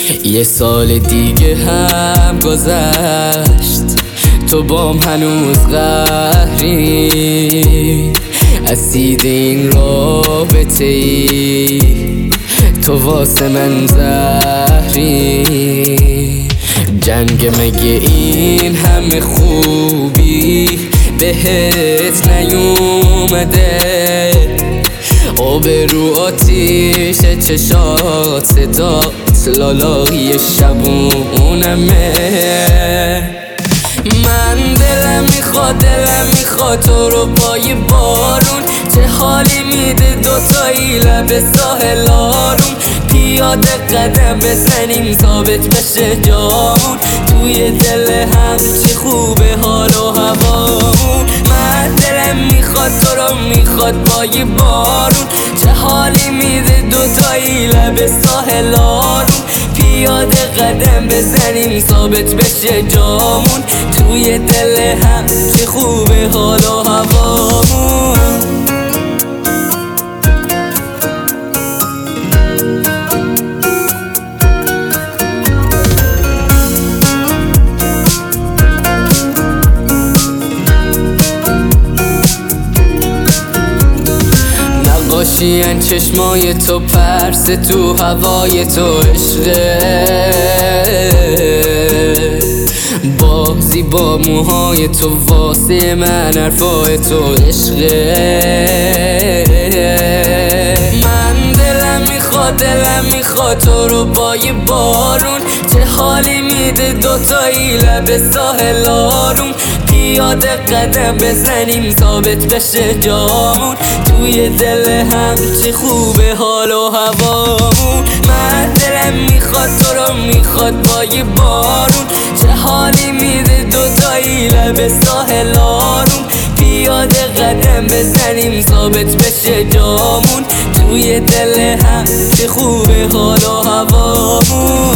یه سال دیگه هم گذشت، تو بام هنوز قهری، اسید این رابطه ای، تو واسه من زهری. جنگ مگه این همه خوبی بهت نیومده؟ آبرو آتیش چشات، صدات لالایی شبونمه. من دلم میخواد تو رو پای بارون، چه حالی میده دوتایی لب ساحل آروم، پیاده قدم بزنیم ثابت بشه جامون، توی دل هم چه خوبه حال و هوامون. من دلم میخواد تو رو پای بارون، چه حالی میده دوتایی لب ساحل آروم، پیاده قدم بزنیم ثابت بشه جامون، توی دل هم چه خوبه حال و هوامون. نقاشی‌ان چشمای تو، پرس تو هوای تو، عشقه بازی با موهای تو، واسه من حرفای تو، عشقه. من دلم میخواد تو رو پای بارون، چه حالی میده دوتایی لب ساحل آروم، پیاده قدم بزنیم ثابت بشه جامون، توی دل هم چه خوبه حال و هوامون. من دلم میخواد تو رو پای بارون، چه حالی میده دوتایی لب ساحل آروم، پیاده قدم بزنیم ثابت بشه جامون، توی دل هم چه خوبه حال و هوامون.